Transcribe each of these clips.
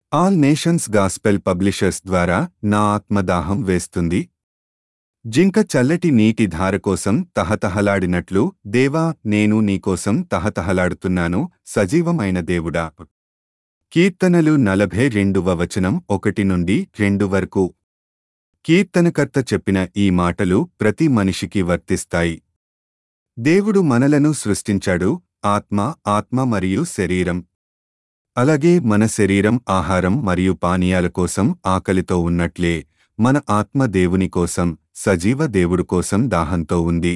All nations gospel publishers ద్వారా నా ఆత్మదాహం వేస్తుంది. జింక చల్లటి నీటి ధార కోసం తహతహలాడినట్లు దేవా, నేను నీకోసం తహతహలాడుతున్నాను, సజీవమైన దేవుడా. కీర్తనలు 42వ వచనం 1 నుండి 2 వరకు. కీర్తనకర్త చెప్పిన ఈ మాటలు ప్రతి మనిషికి వర్తిస్తాయి. దేవుడు మనలను సృష్టించాడు, ఆత్మ మరియు శరీరం. అలాగే మన శరీరం ఆహారం మరియు పానీయాల కోసం ఆకలితో ఉన్నట్లే మన ఆత్మ దేవుని కోసం, సజీవ దేవుడు కోసం దాహంతో ఉంది.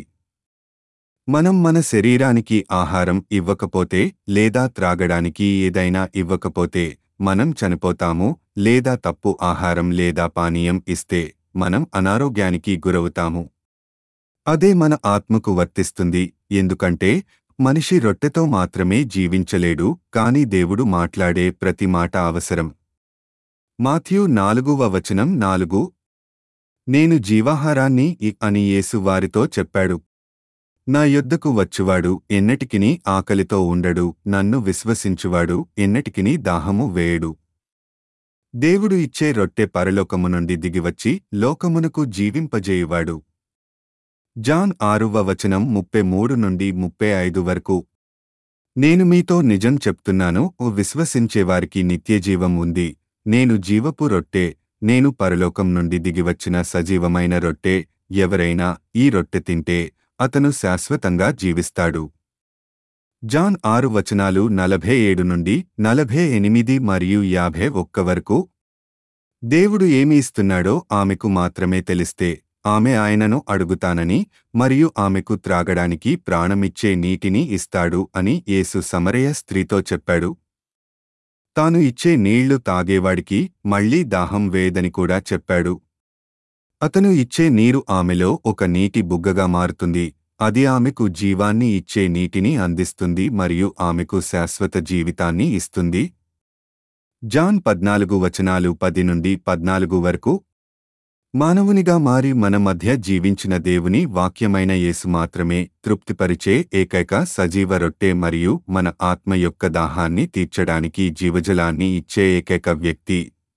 మనం మన శరీరానికి ఆహారం ఇవ్వకపోతే లేదా త్రాగడానికి ఏదైనా ఇవ్వకపోతే మనం చనిపోతాము, లేదా తప్పు ఆహారం లేదా పానీయం ఇస్తే మనం అనారోగ్యానికి గురవుతాము. అదే మన ఆత్మకు వర్తిస్తుంది, ఎందుకంటే మనిషి రొట్టెతో మాత్రమే జీవించలేడు, కాని దేవుడు మాట్లాడే ప్రతి మాట అవసరం. మాథ్యూ 4వ వచనం 4. నేను జీవాహారాన్ని అని యేసు వారితో చెప్పాడు. నా యొద్దకు వచ్చువాడు ఎన్నటికినీ ఆకలితో ఉండడు, నన్ను విశ్వసించువాడు ఎన్నటికినీ దాహము వేయడు. దేవుడు ఇచ్చే రొట్టె పరలోకము నుండి దిగివచ్చి లోకమునకు జీవింపజేయువాడు. జాన్ 6వ వచనం 33 నుండి 35 వరకు. నేను మీతో నిజం చెప్తున్నాను, విశ్వసించేవారికి నిత్యజీవం ఉంది. నేను జీవపు రొట్టె, నేను పరలోకం నుండి దిగివచ్చిన సజీవమైన రొట్టె. ఎవరైనా ఈ రొట్టె తింటే అతను శాశ్వతంగా జీవిస్తాడు. జాన్ 6 వచనాలు 47 నుండి 48 మరియు 51 వరకు. దేవుడు ఏమి ఇస్తున్నాడో ఆమెకు మాత్రమే తెలిస్తే ఆమె ఆయనను అడుగుతానని మరియు ఆమెకు త్రాగడానికి ప్రాణమిచ్చే నీటిని ఇస్తాడు అని యేసు సమరయ స్త్రీతో చెప్పాడు. తాను ఇచ్చే నీళ్లు తాగేవాడికి మళ్లీ దాహం వేయదని కూడా చెప్పాడు. అతను ఇచ్చే నీరు ఆమెలో ఒక నీటి బుగ్గగా మారుతుంది. అది ఆమెకు జీవాన్ని ఇచ్చే నీటిని అందిస్తుంది మరియు ఆమెకు శాశ్వత జీవితాన్ని ఇస్తుంది. జాన్ 14 వచనాలు 10 నుండి 14 వరకు. మానవునిగా మారి మన మధ్య జీవించిన దేవుని వాక్యమైన యేసు మాత్రమే తృప్తిపరిచే ఏకైక సజీవ రొట్టె మరియు మన ఆత్మ యొక్క దాహాన్ని తీర్చడానికి జీవజలాన్ని ఇచ్చే ఏకైక వ్యక్తి.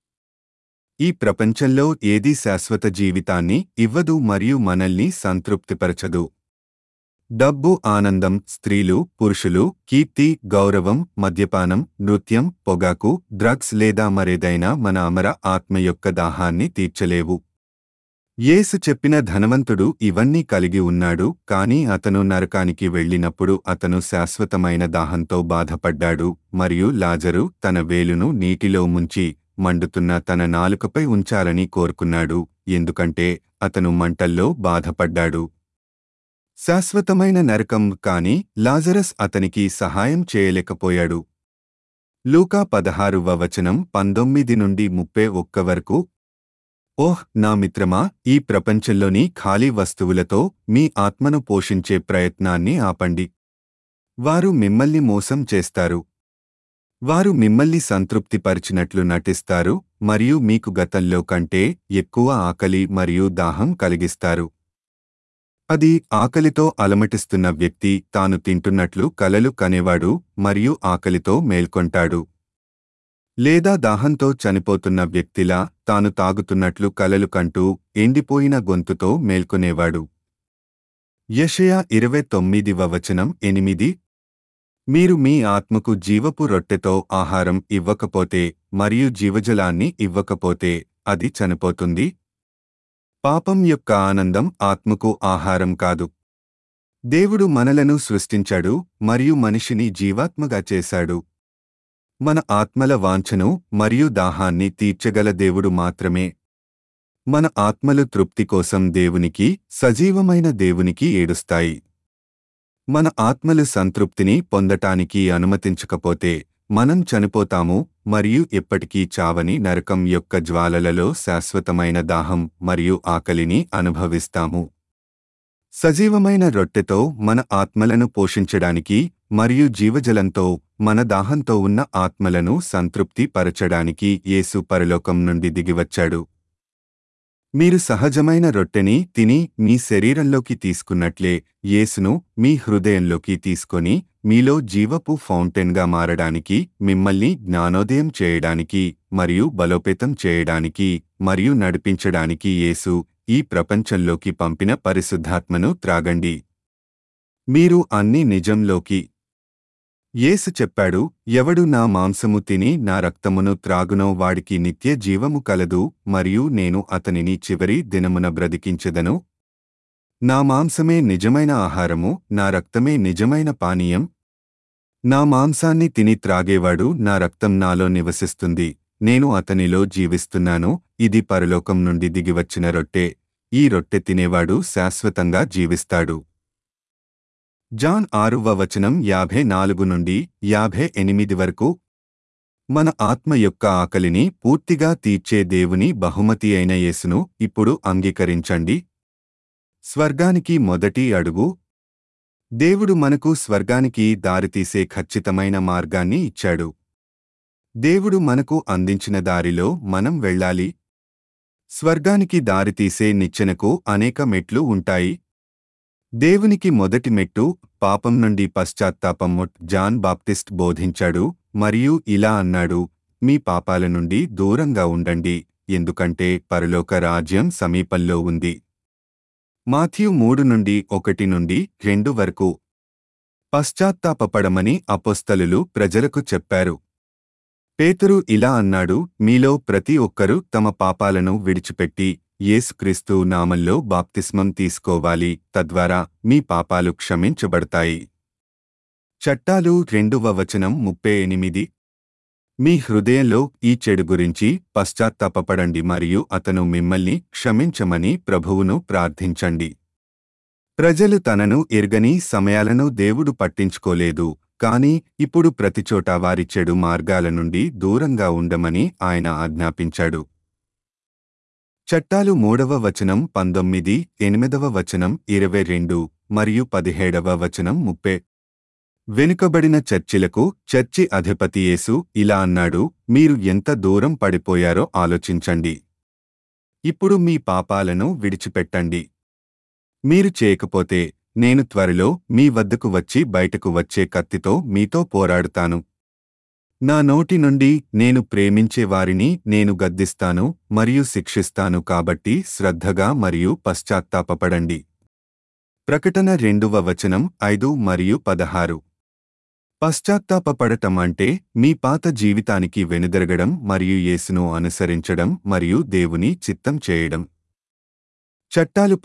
ఈ ప్రపంచంలో ఏదీ శాశ్వత జీవితాన్ని ఇవ్వదు మరియు మనల్ని సంతృప్తిపరచదు. డబ్బు, ఆనందం, స్త్రీలు, పురుషులు, కీర్తి, గౌరవం, మద్యపానం, నృత్యం, పొగాకు, డ్రగ్స్ లేదా మరేదైనా మన అమర ఆత్మ యొక్క దాహాన్ని తీర్చలేవు. యేసు చెప్పిన ధనవంతుడు ఇవన్నీ కలిగి ఉన్నాడు, కాని అతను నరకానికి వెళ్ళినప్పుడు అతను శాశ్వతమైన దాహంతో బాధపడ్డాడు. మరియు లాజరు తన వేలును నీటిలో ముంచి మండుతున్న తన నాలుకపై ఉంచాలని కోరుకున్నాడు, ఎందుకంటే అతను మంటల్లో బాధపడ్డాడు. శాశ్వతమైన నరకం, కాని లాజరస్ అతనికి సహాయం చేయలేకపోయాడు. లూకా 16వ వచనం 19 నుండి 31 వరకు. ఓహ్ నా మిత్రమా, ఈ ప్రపంచంలోని ఖాళీ వస్తువులతో మీ ఆత్మను పోషించే ప్రయత్నాన్ని ఆపండి. వారు మిమ్మల్ని మోసం చేస్తారు. వారు మిమ్మల్ని సంతృప్తిపరిచినట్లు నటిస్తారు మరియు మీకు గతంలో కంటే ఎక్కువ ఆకలి మరియు దాహం కలిగిస్తారు. అది ఆకలితో అలమటిస్తున్న వ్యక్తి తాను తింటున్నట్లు కలలు కనేవాడు మరియు ఆకలితో మేల్కొంటాడు. లేదా దాహంతో చనిపోతున్న వ్యక్తిలా తాను తాగుతున్నట్లు కలలు కంటూ ఎండిపోయిన గొంతుతో మేల్కొనేవాడు. యెషయా 29వ వచనం 8. మీరు మీ ఆత్మకు జీవపు రొట్టెతో ఆహారం ఇవ్వకపోతే మరియు జీవజలాన్ని ఇవ్వకపోతే అది చనిపోతుంది. పాపం యొక్క ఆనందం ఆత్మకు ఆహారం కాదు. దేవుడు మనలను సృష్టించాడు మరియు మనిషిని జీవాత్మగా చేశాడు. మన ఆత్మల వాంఛను మరియు దాహాన్ని తీర్చగల దేవుడు మాత్రమే. మన ఆత్మలు తృప్తి కోసం దేవునికి, సజీవమైన దేవునికి ఏడుస్తాయి. మన ఆత్మలు సంతృప్తిని పొందటానికి అనుమతించకపోతే మనం చనిపోతాము మరియు ఎప్పటికీ చావని నరకం యొక్క జ్వాలలలో శాశ్వతమైన దాహం మరియు ఆకలిని అనుభవిస్తాము. సజీవమైన రొట్టెతో మన ఆత్మలను పోషించడానికి మరియు జీవజలంతో మన దాహంతో ఉన్న ఆత్మలను సంతృప్తి పరచడానికి యేసు పరలోకం నుండి దిగివచ్చాడు. మీరు సహజమైన రొట్టెని తిని మీ శరీరంలోకి తీసుకున్నట్లే యేసును మీ హృదయంలోకి తీసుకొని మీలో జీవపు ఫౌంటైన్గా మారడానికి, మిమ్మల్ని జ్ఞానోదయం చేయడానికి మరియు బలోపేతం చేయడానికి మరియు నడిపించడానికి యేసు ఈ ప్రపంచంలోకి పంపిన పరిశుద్ధాత్మను త్రాగండి. మీరు అన్ని నిజంలోకి. యేసు చెప్పాడు, ఎవడు నా మాంసము తిని నా రక్తమును త్రాగునో వాడికి నిత్య జీవము కలదు, మరియు నేను అతనిని చివరి దినమున బ్రతికించెదను. నా మాంసమే నిజమైన ఆహారము, నా రక్తమే నిజమైన పానీయం. నా మాంసాన్ని తిని త్రాగేవాడు నా రక్తం నాలో నివసిస్తుంది, నేను అతనిలో జీవిస్తున్నాను. ఇది పరలోకం నుండి దిగివచ్చిన రొట్టె. ఈ రొట్టె తినేవాడు శాశ్వతంగా జీవిస్తాడు. జాన్ 6:54 నుండి 58 వరకు. మన ఆత్మ యొక్క ఆకలిని పూర్తిగా తీర్చే దేవుని బహుమతి అయిన యేసును ఇప్పుడు అంగీకరించండి. స్వర్గానికి మొదటి అడుగు. దేవుడు మనకు స్వర్గానికి దారితీసే ఖచ్చితమైన మార్గాన్ని ఇచ్చాడు. దేవుడు మనకు అందించిన దారిలో మనం వెళ్ళాలి. స్వర్గానికి దారితీసే నిచ్చెనకు అనేక మెట్లు ఉంటాయి. దేవునికి మొదటి మెట్టు పాపం నుండి పశ్చాత్తాపం. జాన్ బాప్టిస్ట్ బోధించాడు మరియు ఇలా అన్నాడు, మీ పాపాల నుండి దూరంగా ఉండండి, ఎందుకంటే పరలోక రాజ్యం సమీపంలో ఉంది. మాథ్యూ 3:1-2 వరకు. పశ్చాత్తాపపడమని అపోస్తలులు ప్రజలకు చెప్పారు. పేతురు ఇలా అన్నాడు, మీలో ప్రతి ఒక్కరూ తమ పాపాలను విడిచిపెట్టి యేసుక్రీస్తు నామంలో బాప్తిస్మం తీసుకోవాలి, తద్వారా మీ పాపాలు క్షమించబడతాయి. చట్టాలు 2:38. మీ హృదయంలో ఈ చెడు గురించి పశ్చాత్తాపపడండి మరియు అతను మిమ్మల్ని క్షమించమని ప్రభువును ప్రార్థించండి. ప్రజలు తనను ఎరుగని సమయాలను దేవుడు పట్టించుకోలేదు, కాని ఇప్పుడు ప్రతిచోటా వారి చెడు మార్గాల నుండి దూరంగా ఉండమని ఆయన ఆజ్ఞాపించాడు. చట్టాలు 3:19, 8:22 మరియు 17:30. వెనుకబడిన చర్చిలకు చర్చి అధిపతి యేసు ఇలా అన్నాడు, మీరు ఎంత దూరం పడిపోయారో ఆలోచించండి. ఇప్పుడు మీ పాపాలను విడిచిపెట్టండి. మీరు చేయకపోతే నేను త్వరలో మీ వద్దకు వచ్చి బయటకు వచ్చే కత్తితో మీతో పోరాడుతాను. నా నోటి నుండి నేను ప్రేమించే వారిని నేను గద్దిస్తాను మరియు శిక్షిస్తాను, కాబట్టి శ్రద్ధగా మరియు పశ్చాత్తాపపడండి. ప్రకటన 2:5 మరియు 16. పశ్చాత్తాపపడటం అంటే మీ పాత జీవితానికి వెనుదిరగడం మరియు యేసును అనుసరించడం మరియు దేవుని చిత్తం చేయడం. చట్టాలు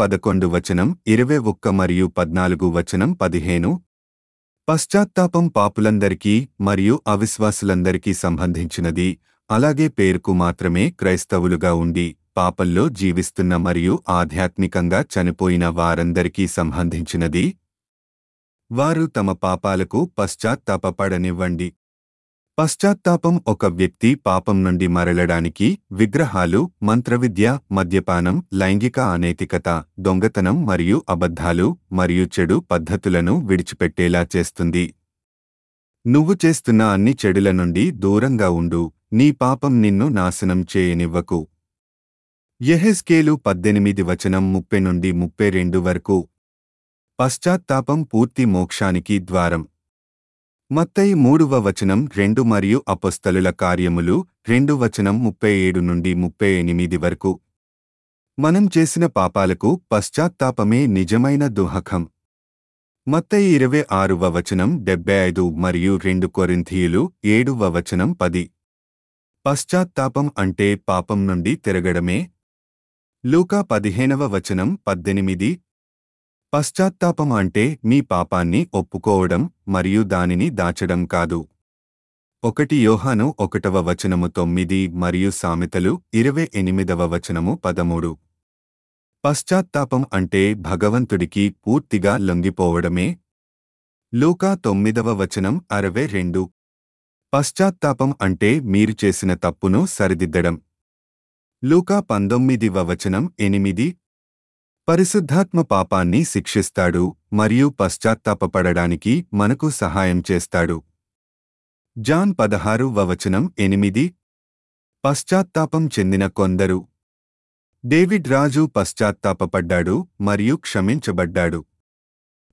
11:21 మరియు 14:15. పశ్చాత్తాపం పాపులందరికీ మరియు అవిశ్వాసులందరికీ సంబంధించినది, అలాగే పేరుకు మాత్రమే క్రైస్తవులుగా ఉండి పాపంలో జీవిస్తున్న మరియు ఆధ్యాత్మికంగా చనిపోయిన వారందరికీ సంబంధించినది. వారు తమ పాపాలకు పశ్చాత్తాపపడనివ్వండి. పశ్చాత్తాపం ఒక వ్యక్తి పాపం నుండి మరలడానికి విగ్రహాలు, మంత్రవిద్య, మద్యపానం, లైంగిక అనైతికత, దొంగతనం మరియు అబద్ధాలు మరియు చెడు పద్ధతులను విడిచిపెట్టేలా చేస్తుంది. నువ్వు చేస్తున్న అన్ని చెడుల నుండి దూరంగా ఉండు, నీ పాపం నిన్ను నాశనం చేయనివ్వకు. యెహెజ్కేలు 18:30-32 వరకు. పశ్చాత్తాపం పూర్తి మోక్షానికి ద్వారం. మత్తయి 3:2 మరియు అపోస్తలుల కార్యములు 2:37-38 వరకు. మనం చేసిన పాపాలకు పశ్చాత్తాపమే నిజమైన దుఃఖం. మత్తయి 26:75 మరియు 2 కొరింథీయులు 7:10. పశ్చాత్తాపం అంటే పాపం నుండి తిరగడమే. లూకా 15:18. పశ్చాత్తాపం అంటే మీ పాపాన్ని ఒప్పుకోవడం మరియు దానిని దాచడం కాదు. 1 యోహాను 1:9 మరియు సామెతలు 28:13. పశ్చాత్తాపం అంటే భగవంతుడికి పూర్తిగా లొంగిపోవడమే. లూకా 9:62. పశ్చాత్తాపం అంటే మీరు చేసిన తప్పును సరిదిద్దడం. లూకా 19:8. పరిశుద్ధాత్మ పాపాన్ని శిక్షిస్తాడు మరియు పశ్చాత్తాపపడడానికి మనకు సహాయం చేస్తాడు. జాన్ 16:8. పశ్చాత్తాపం చెందిన కొందరు. డేవిడ్ రాజు పశ్చాత్తాపపడ్డాడు మరియు క్షమించబడ్డాడు.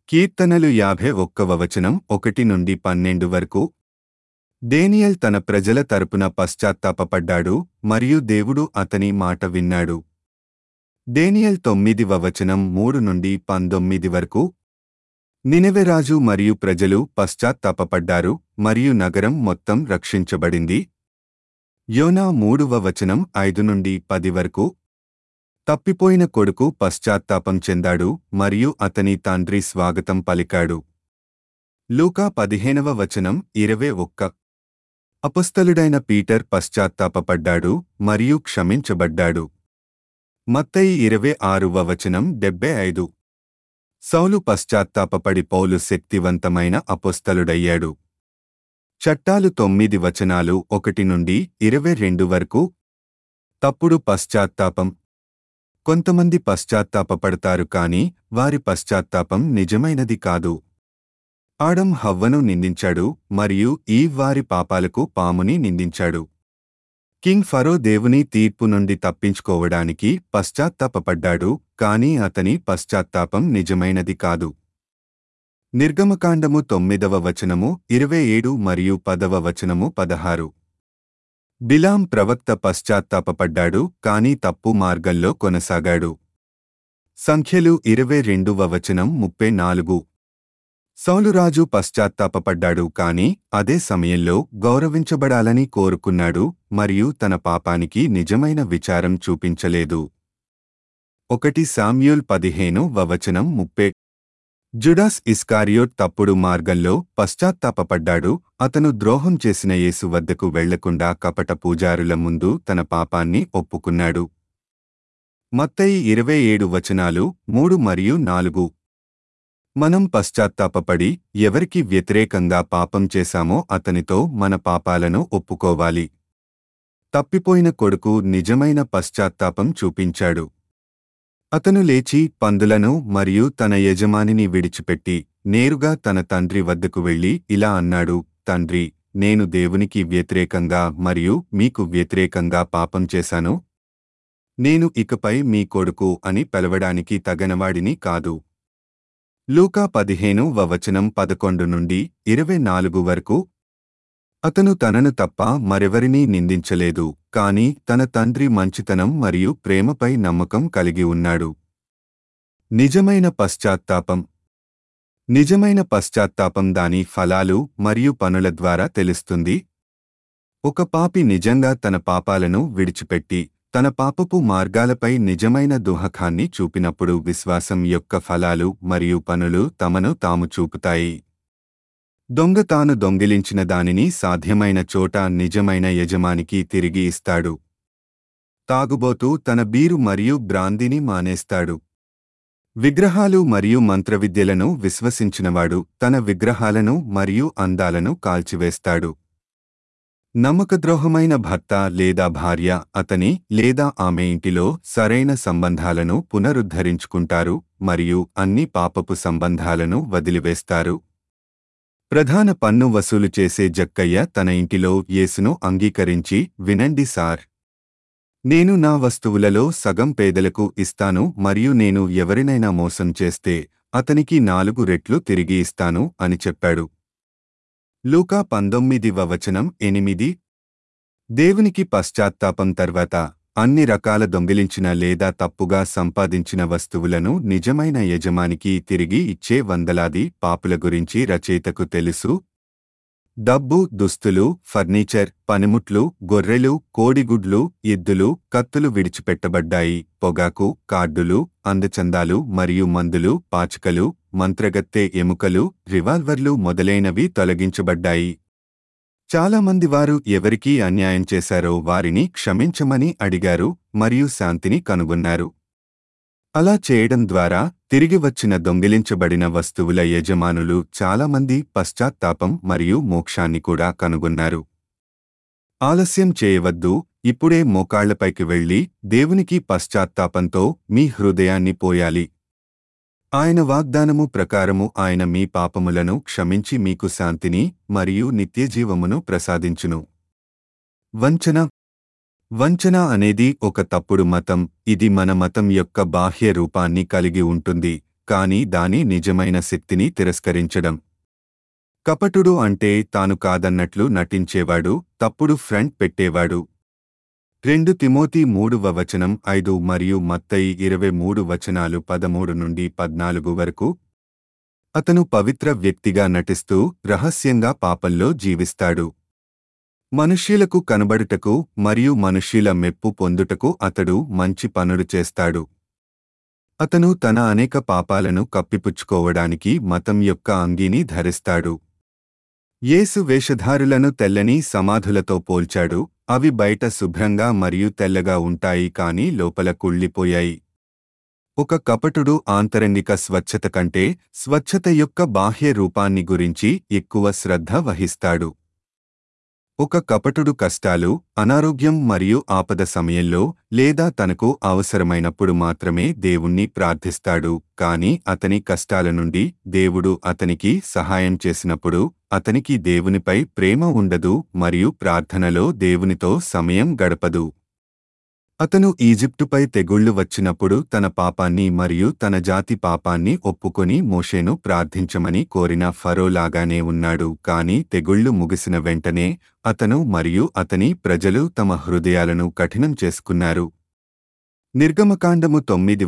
కీర్తనలు 51వ వచనం 1 నుండి 12 వరకు. దానియేలు తన ప్రజల తరపున పశ్చాత్తాపపడ్డాడు మరియు దేవుడు అతని మాట విన్నాడు. దానియేలు 9వ వచనం 3 నుండి 19 వరకు. నినెవె రాజు మరియు ప్రజలు పశ్చాత్తాపపడ్డారు మరియు నగరం మొత్తం రక్షించబడింది. యోనా 3వ వచనం 5 నుండి 10 వరకు. తప్పిపోయిన కొడుకు పశ్చాత్తాపం చెందాడు మరియు అతని తండ్రి స్వాగతం పలికాడు. లూకా 15వ వచనం 21. అపొస్తలుడైన పీటర్ పశ్చాత్తాపపడ్డాడు మరియు క్షమించబడ్డాడు. మత్తయి 26వ వచనం 75. సౌలు పశ్చాత్తాపపడి పౌలు శక్తివంతమైన అపొస్తలుడయ్యాడు. చట్టాలు 9 వచనాలు 1 నుండి 22 వరకు. తప్పుడు పశ్చాత్తాపం. కొంతమంది పశ్చాత్తాపపడతారు కాని వారి పశ్చాత్తాపం నిజమైనది కాదు. ఆడం హవ్వను నిందించాడు మరియు ఈవ్ వారి పాపాలకు పాముని నిందించాడు. కింగ్ ఫరో దేవుని తీర్పు నుండి తప్పించుకోవడానికి పశ్చాత్తాపపడ్డాడు కాని అతని పశ్చాత్తాపం నిజమైనది కాదు. నిర్గమకాండము 9వ వచనము 27 మరియు 10వ వచనము 16. బిలాం ప్రవక్త పశ్చాత్తాపపడ్డాడు కాని తప్పు మార్గంలో కొనసాగాడు. సంఖ్యలు 22వ వచనం 34. సౌలురాజు పశ్చాత్తాపపడ్డాడు కాని అదే సమయంలో గౌరవించబడాలని కోరుకున్నాడు మరియు తన పాపానికి నిజమైన విచారం చూపించలేదు. 1 సామ్యూల్ 15వ వచనం 30. జుడాస్ ఇస్కారియోట్ తప్పుడు మార్గంలో పశ్చాత్తాపపడ్డాడు. అతను ద్రోహం చేసిన యేసు వద్దకు వెళ్లకుండా కపట పూజారుల ముందు తన పాపాన్ని ఒప్పుకున్నాడు. మత్తయి 27 వచనాలు 3 మరియు 4. మనం పశ్చాత్తాపపడి ఎవరికి వ్యతిరేకంగా పాపం చేశామో అతనితో మన పాపాలను ఒప్పుకోవాలి. తప్పిపోయిన కొడుకు నిజమైన పశ్చాత్తాపం చూపించాడు. అతను లేచి పందులను మరియు తన యజమానిని విడిచిపెట్టి నేరుగా తన తండ్రి వద్దకు వెళ్లి ఇలా అన్నాడు, తండ్రి, నేను దేవునికి వ్యతిరేకంగా మరియు మీకు వ్యతిరేకంగా పాపం చేశాను. నేను ఇకపై మీ కొడుకు అని పిలవడానికి తగనవాడిని కాదు. లూకా 15వ వచనం 11 నుండి 24 వరకు. అతను తనను తప్ప మరెవరినీ నిందించలేదు కాని తన తండ్రి మంచితనం మరియు ప్రేమపై నమ్మకం కలిగి ఉన్నాడు. నిజమైన పశ్చాత్తాపం. నిజమైన పశ్చాత్తాపం దాని ఫలాలు మరియు పనుల ద్వారా తెలుస్తుంది. ఒక పాపి నిజంగా తన పాపాలను విడిచిపెట్టి తన పాపపు మార్గాలపై నిజమైన దుఃఖాన్ని చూపినప్పుడు విశ్వాసం యొక్క ఫలాలు మరియు పనులు తమను తాము చూపుతాయి. దొంగ తాను దొంగిలించిన దానిని సాధ్యమైన చోట నిజమైన యజమానికి తిరిగి ఇస్తాడు. తాగుబోతూ తన బీరు మరియు బ్రాందీని మానేస్తాడు. విగ్రహాలు మరియు మంత్రవిద్యలను విశ్వసించినవాడు తన విగ్రహాలను మరియు అందాలను కాల్చివేస్తాడు. నమ్మకద్రోహమైన భర్త లేదా భార్య అతని లేదా ఆమె ఇంటిలో సరైన సంబంధాలను పునరుద్ధరించుకుంటారు మరియు అన్ని పాపపు సంబంధాలను వదిలివేస్తారు. ప్రధాన పన్ను వసూలు చేసే జక్కయ్య తన ఇంటిలో యేసును అంగీకరించి, వినండి సార్, నేను నా వస్తువులలో సగం పేదలకు ఇస్తాను మరియు నేను ఎవరినైనా మోసం చేస్తే అతనికి 4 రెట్లు తిరిగి ఇస్తాను అని చెప్పాడు. లూకా 19వ వచనం 8. దేవునికి పశ్చాత్తాపం తర్వాత అన్ని రకాల దొంగిలించిన లేదా తప్పుగా సంపాదించిన వస్తువులను నిజమైన యజమానికి తిరిగి ఇచ్చే వందలాది పాపుల గురించి రచయితకు తెలుసు. డబ్బు, దుస్తులు, ఫర్నిచర్, పనిముట్లు, గొర్రెలు, కోడిగుడ్లు, ఎద్దులు, కత్తులు విడిచిపెట్టబడ్డాయి. పొగాకు, కార్డులు, అందచందాలు మరియు మందులు, పాచికలు, మంత్రగత్తె ఎముకలు, రివాల్వర్లు మొదలైనవి తొలగించబడ్డాయి. చాలామంది వారు ఎవరికి అన్యాయం చేశారో వారిని క్షమించమని అడిగారు మరియు శాంతిని కనుగొన్నారు. అలా చేయడం ద్వారా తిరిగి వచ్చిన దొంగిలించబడిన వస్తువుల యజమానులు చాలామంది పశ్చాత్తాపం మరియు మోక్షాన్ని కూడా కనుగొన్నారు. ఆలస్యం చేయవద్దు. ఇప్పుడే మోకాళ్లపైకి వెళ్లి దేవునికి పశ్చాత్తాపంతో మీ హృదయాన్ని పోయాలి. ఆయన వాగ్దానము ప్రకారము ఆయన మీ పాపములను క్షమించి మీకు శాంతిని మరియు నిత్యజీవమును ప్రసాదించును. వంచన. వంచన అనేది ఒక తప్పుడు మతం. ఇది మన మతం యొక్క బాహ్య రూపాన్ని కలిగి ఉంటుంది కాని దాని నిజమైన శక్తిని తిరస్కరించడం. కపటుడు అంటే తాను కాదన్నట్లు నటించేవాడు, తప్పుడు ఫ్రంట్ పెట్టేవాడు. 2 తిమోతి 3:5 మరియు మత్తయి 23:13-14 వరకు. అతను పవిత్ర వ్యక్తిగా నటిస్తూ రహస్యంగా పాపంలో జీవిస్తాడు. మనుష్యులకు కనబడుటకు మరియు మనుష్యుల మెప్పు పొందుటకు అతడు మంచి పనులు చేస్తాడు. అతను తన అనేక పాపాలను కప్పిపుచ్చుకోవడానికి మతం యొక్క అంగీని ధరిస్తాడు. యేసు వేషధారులను తెల్లని సమాధులతో పోల్చాడు. అవి బయట శుభ్రంగా మరియు తెల్లగా ఉంటాయి కాని లోపల కుళ్ళిపోయాయి. ఒక కపటుడు ఆంతరంగిక స్వచ్ఛత కంటే స్వచ్ఛత యొక్క బాహ్య రూపాన్ని గురించి ఎక్కువ శ్రద్ధ వహిస్తాడు. ఒక కపటుడు కష్టాలు, అనారోగ్యం మరియు ఆపద సమయంలో లేదా తనకు అవసరమైనప్పుడు మాత్రమే దేవుణ్ణి ప్రార్థిస్తాడు. కాని అతని కష్టాల నుండి దేవుడు అతనికి సహాయం చేసినప్పుడు అతనికి దేవునిపై ప్రేమ ఉండదు మరియు ప్రార్థనలో దేవునితో సమయం గడపదు. అతను ఈజిప్టుపై తెగుళ్లు వచ్చినప్పుడు తన పాపాన్ని మరియు తన జాతి పాపాన్ని ఒప్పుకొని మోషేను ప్రార్థించమని కోరిన ఫరోలాగానే ఉన్నాడు. కాని తెగుళ్లు ముగిసిన వెంటనే అతను మరియు అతని ప్రజలు తమ హృదయాలను కఠినం చేసుకున్నారు. నిర్గమకాండము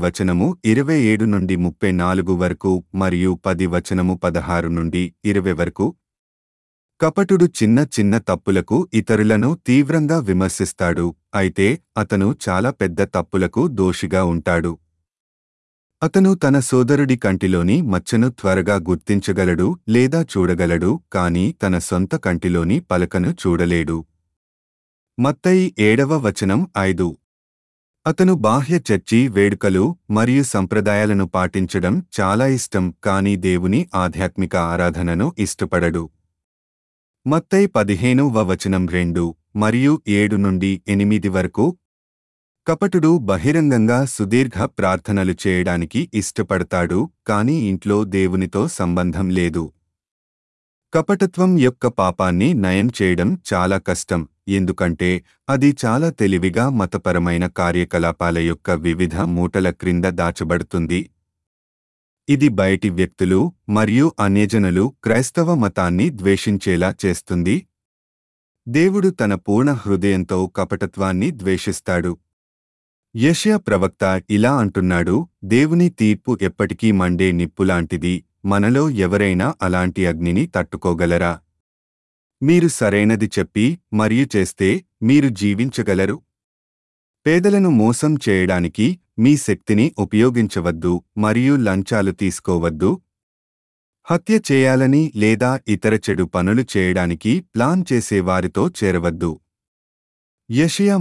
9:27-34 వరకు మరియు 10:16-20 వరకు. కపటుడు చిన్న చిన్న తప్పులకు ఇతరులను తీవ్రంగా విమర్శిస్తాడు, అయితే అతను చాలా పెద్ద తప్పులకు దోషిగా ఉంటాడు. అతను తన సోదరుడి కంటిలోని మచ్చను త్వరగా గుర్తించగలడు లేదా చూడగలడు, కాని తన సొంత కంటిలోని పలకను చూడలేడు. మత్తయి 7:5. అతను బాహ్య చర్చి వేడుకలు మరియు సంప్రదాయాలను పాటించడం చాలా ఇష్టం, కాని దేవుని ఆధ్యాత్మిక ఆరాధనను ఇష్టపడడు. మత్తయి 15:2 మరియు 7-8 వరకు. కపటుడు బహిరంగంగా సుదీర్ఘ ప్రార్థనలు చేయడానికి ఇష్టపడతాడు, కాని ఇంట్లో దేవునితో సంబంధం లేదు. కపటత్వం యొక్క పాపాన్ని నయం చేయడం చాలా కష్టం, ఎందుకంటే అది చాలా తెలివిగా మతపరమైన కార్యకలాపాల యొక్క వివిధ మూటల క్రింద దాచబడుతుంది. ఇది బయటి వ్యక్తులు మరియు అన్యజనులు క్రైస్తవ మతాన్ని ద్వేషించేలా చేస్తుంది. దేవుడు తన పూర్ణ హృదయంతో కపటత్వాన్ని ద్వేషిస్తాడు. యెషయా ప్రవక్త ఇలా అంటున్నాడు, దేవుని తీర్పు ఎప్పటికీ మండే నిప్పులాంటిది. మనలో ఎవరైనా అలాంటి అగ్నిని తట్టుకోగలరా? మీరు సరైనది చెప్పి మరియు చేస్తే మీరు జీవించగలరు. పేదలను మోసం చేయడానికి మీ శక్తిని ఉపయోగించవద్దు మరియు లంచాలు తీసుకోవద్దు. హత్య చేయాలని లేదా ఇతర చెడు పనులు చేయడానికి ప్లాన్ చేసే వారితో చేరవద్దు. యెషయా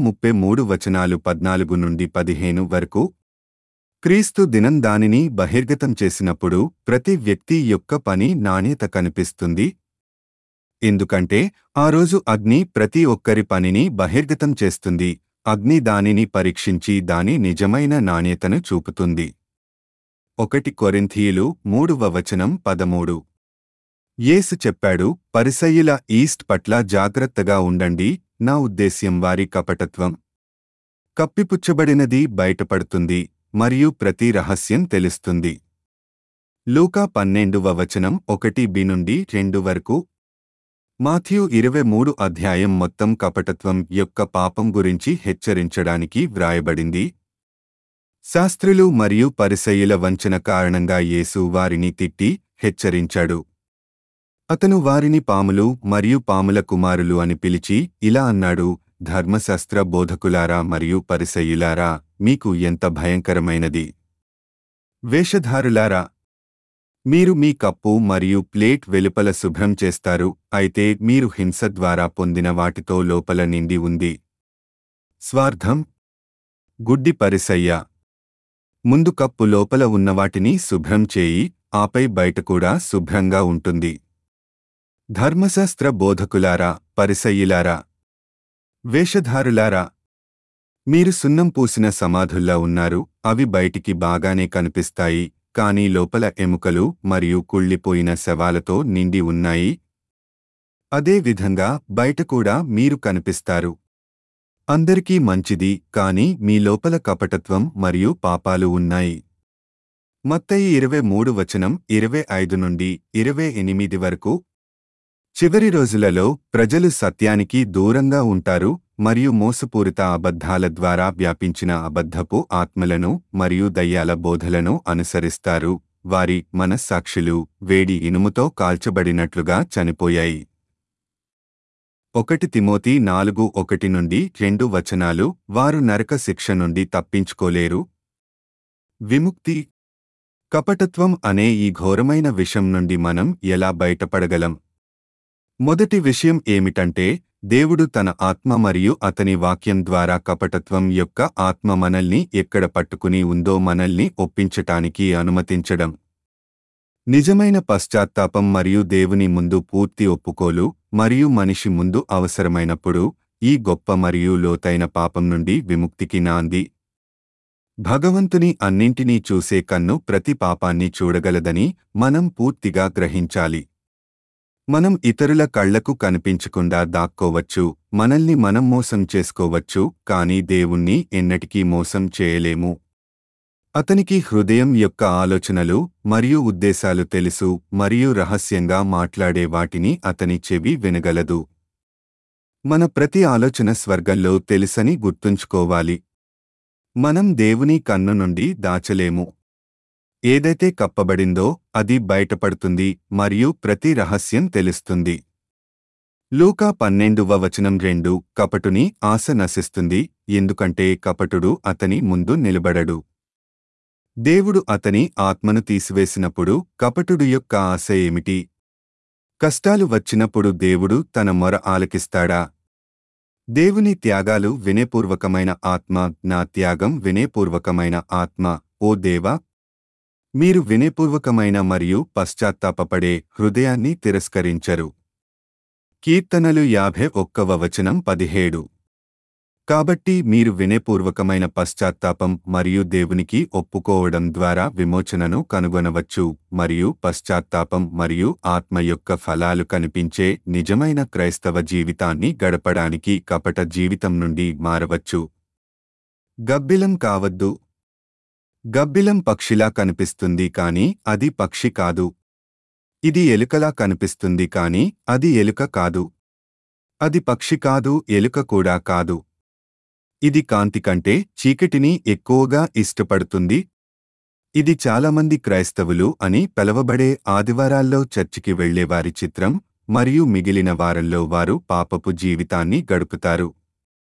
33:14-15 వరకు. క్రీస్తు దినం దానిని బహిర్గతం చేసినప్పుడు ప్రతి వ్యక్తి యొక్క పని నాణ్యత కనిపిస్తుంది. ఎందుకంటే ఆ రోజు అగ్ని ప్రతి ఒక్కరి పనిని బహిర్గతం చేస్తుంది. అగ్ని దానిని పరీక్షించి దాని నిజమైన నాణ్యతను చూపుతుంది. 1 కొరింథీయులు 3:13. యేసు చెప్పాడు, పరిసయ్యుల ఈస్ట్ పట్ల జాగ్రత్తగా ఉండండి. నా ఉద్దేశ్యం వారి కపటత్వం. కప్పిపుచ్చబడినది బయటపడుతుంది మరియు ప్రతి రహస్యం తెలుస్తుంది. లూకా 12:1-2 వరకు. మాథ్యూ 23 అధ్యాయం మొత్తం కపటత్వం యొక్క పాపం గురించి హెచ్చరించడానికి వ్రాయబడింది. శాస్త్రులు మరియు పరిసయ్యుల వంచన కారణంగా యేసు వారిని తిట్టి హెచ్చరించాడు. అతను వారిని పాములు మరియు పాముల కుమారులు అని పిలిచి ఇలా అన్నాడు, ధర్మశాస్త్ర బోధకులారా మరియు పరిసయ్యులారా, మీకు ఎంత భయంకరమైనది! వేషధారులారా, మీరు మీ కప్పు మరియు ప్లేట్ వెలుపల శుభ్రం చేస్తారు, అయితే మీరు హింస ద్వారా పొందిన వాటితో లోపల నిండి ఉంది. స్వార్థం. గుడ్డి పరిసయ్య. ముందు కప్పు లోపల ఉన్నవాటిని శుభ్రం చేయి, ఆపై బయట కూడా శుభ్రంగా ఉంటుంది. ధర్మశాస్త్ర బోధకులారా, పరిసయ్యులారా, వేషధారులారా, మీరు సున్నం పూసిన సమాధుల్లా ఉన్నారు. అవి బయటికి బాగానే కనిపిస్తాయి, కానీ లోపల ఎముకలు మరియు కుళ్ళిపోయిన శవాలతో నిండి ఉన్నాయి. అదే విధంగా బయట కూడా మీరు కనిపిస్తారు. అందరికీ మంచిది, కానీ మీ లోపల కపటత్వం మరియు పాపాలు ఉన్నాయి. మత్తయి 23 వచనం 25 నుండి 28 వరకు. చివరి రోజులలో ప్రజలు సత్యానికి దూరంగా ఉంటారు మరియు మోసపూరిత అబద్ధాల ద్వారా వ్యాపించిన అబద్ధపు ఆత్మలను మరియు దయ్యాల బోధలను అనుసరిస్తారు. వారి మనస్సాక్షులు వేడి ఇనుముతో కాల్చబడినట్లుగా చనిపోయాయి. 1 తిమోతి 4:1 నుండి 2 వచనాలు. వారు నరక శిక్ష నుండి తప్పించుకోలేరు. విముక్తి. కపటత్వం అనే ఈ ఘోరమైన విషం నుండి మనం ఎలా బయటపడగలం? మొదటి విషయం ఏమిటంటే, దేవుడు తన ఆత్మ మరియు అతని వాక్యం ద్వారా కపటత్వం యొక్క ఆత్మ మనల్ని ఎక్కడ పట్టుకుని ఉందో మనల్ని ఒప్పించటానికి అనుమతించడం. నిజమైన పశ్చాత్తాపం మరియు దేవుని ముందు పూర్తి ఒప్పుకోలు మరియు మనిషి ముందు అవసరమైనప్పుడు ఈ గొప్ప మరియు లోతైన పాపం నుండి విముక్తికి నాంది. భగవంతుని అన్నింటినీ చూసే కన్ను ప్రతి పాపాన్ని చూడగలదని మనం పూర్తిగా గ్రహించాలి. మనం ఇతరుల కళ్లకు కనిపించకుండా దాక్కోవచ్చు, మనల్ని మనం మోసం చేసుకోవచ్చు, కానీ దేవుణ్ణి ఎన్నటికీ మోసం చేయలేము. అతనికి హృదయం యొక్క ఆలోచనలు మరియు ఉద్దేశాలు తెలుసు మరియు రహస్యంగా మాట్లాడే వాటిని అతని చెవి వినగలదు. మన ప్రతి ఆలోచన స్వర్గంలో తెలుసని గుర్తుంచుకోవాలి. మనం దేవుని కన్ను నుండి దాచలేము. ఏదైతే కప్పబడిందో అది బయటపడుతుంది మరియు ప్రతి రహస్యం తెలుస్తుంది. లూకా 12వ వచనం 2. కపటుని ఆశ నశిస్తుంది, ఎందుకంటే కపటుడు అతని ముందు నిలబడడు. దేవుడు అతని ఆత్మను తీసివేసినప్పుడు కపటుడు యొక్క ఆశ ఏమిటి? కష్టాలు వచ్చినప్పుడు దేవుడు తన మొర ఆలకిస్తాడా? దేవుని త్యాగాలు వినయపూర్వకమైన ఆత్మ. నా త్యాగం వినయపూర్వకమైన ఆత్మ. ఓ దేవా, మీరు వినయపూర్వకమైన మరియు పశ్చాత్తాపపడే హృదయాన్ని తిరస్కరించరు. కీర్తనలు 51వ వచనం 17. కాబట్టి మీరు వినయపూర్వకమైన పశ్చాత్తాపం మరియు దేవునికి ఒప్పుకోవడం ద్వారా విమోచనను కనుగొనవచ్చు మరియు పశ్చాత్తాపం మరియు ఆత్మ యొక్క ఫలాలు కనిపించే నిజమైన క్రైస్తవ జీవితాన్ని గడపడానికి కపట జీవితం నుండి మారవచ్చు. గబ్బిలం కావద్దు. గబ్బిలం పక్షిలా కనిపిస్తుంది కానీ అది పక్షి కాదు. ఇది ఎలుకలా కనిపిస్తుంది కానీ అది ఎలుక కాదు. అది పక్షి కాదు, ఎలుక కూడా కాదు. ఇది కాంతి కంటే చీకటిని ఎక్కువగా ఇష్టపడుతుంది. ఇది చాలామంది క్రైస్తవులు అని పిలవబడే ఆదివారాల్లో చర్చికి వెళ్లేవారి చిత్రం మరియు మిగిలిన వారంలో వారు పాపపు జీవితాన్ని గడుపుతారు.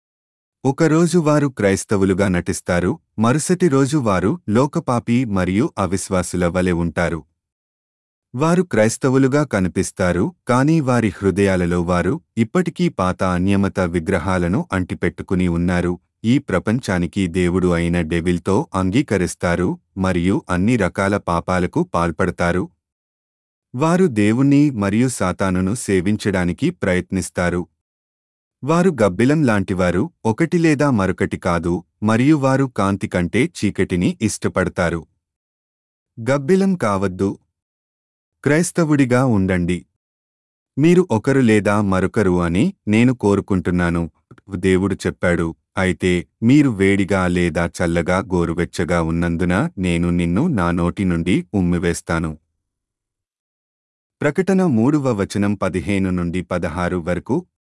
ఒకరోజు వారు క్రైస్తవులుగా నటిస్తారు, మరుసటి రోజు వారు లోకపాపి మరియు అవిశ్వాసుల వలె ఉంటారు. వారు క్రైస్తవులుగా కనిపిస్తారు కానీ వారి హృదయాలలో వారు ఇప్పటికీ పాత అన్యమత విగ్రహాలను అంటిపెట్టుకుని ఉన్నారు. ఈ ప్రపంచానికి దేవుడు అయిన డెవిల్తో అంగీకరిస్తారు మరియు అన్ని రకాల పాపాలకు పాల్పడతారు. వారు దేవుణ్ణి మరియు సాతానును సేవించడానికి ప్రయత్నిస్తారు. వారు గబ్బిలం లాంటివారు, ఒకటి లేదా మరొకటి కాదు, మరియు వారు కాంతి కంటే చీకటిని ఇష్టపడతారు. గబ్బిలం కావద్దు. క్రైస్తవుడిగా ఉండండి. మీరు ఒకరు లేదా మరొకరు అని నేను కోరుకుంటున్నాను, దేవుడు చెప్పాడు. అయితే మీరు వేడిగా లేదా చల్లగా గోరువెచ్చగా ఉన్నందున నేను నిన్ను నా నోటి నుండి ఉమ్మివేస్తాను. ప్రకటన 3వ వచనం 15 నుండి 16 వరకు.